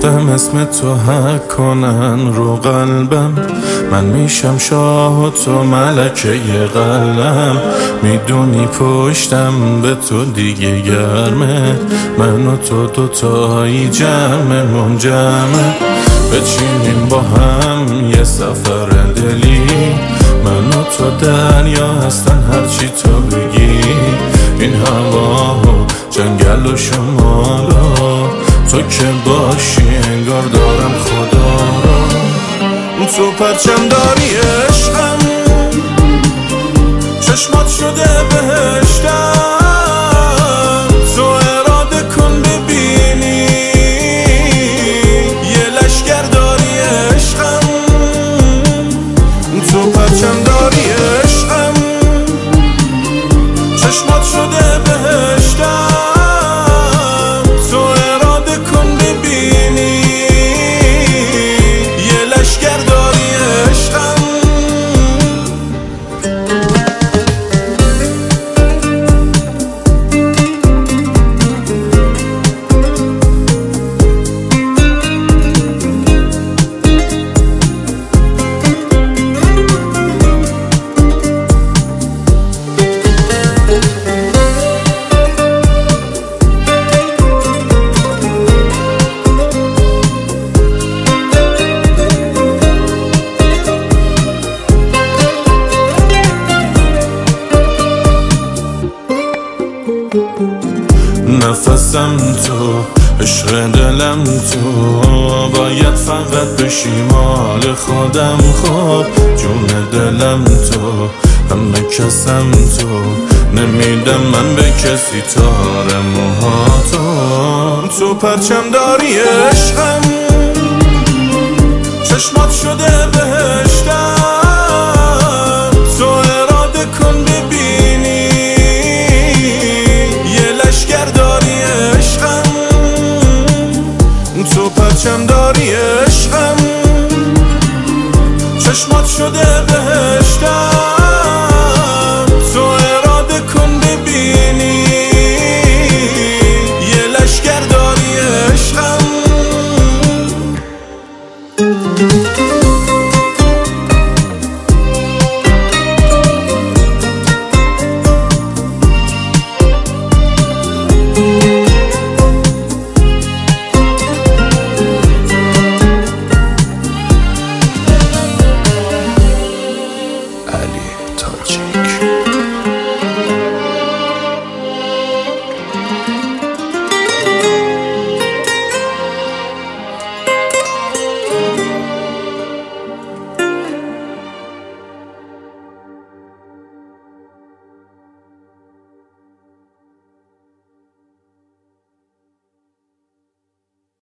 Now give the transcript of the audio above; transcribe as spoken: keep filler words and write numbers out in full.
بودم اسم تو حک کنن رو قلبم، من میشم شاه و تو ملکه قلم. میدونی پشتم به تو دیگه گرمه، من و تو دوتایی جمع منجمه. بچینیم با هم یه سفر دلی، من و تو دریا هستن هرچی تو بگی. این هوا و جنگل و شمالا، تو که باشی انگار دارم خدا را. تو پرچم داری عشقم، چشمات شده بهشتم. تو اراده کن ببینی یه لشگر داری عشقم. تو پرچم داری عشقم، چشمات شده بهشتم. نفسم تو، عشق دلم تو، باید فقط بشی مال خودم. خب جون دلم تو، همه کسم تو، نمیدم من به کسی تار موهاتو. تو پرچم داری عشقم، چشمات شده بهشتم. تو اراده کن ببینی یه لشگر داری عشقم. تو پرچم داری عشقم، چشمات شده بهشتم.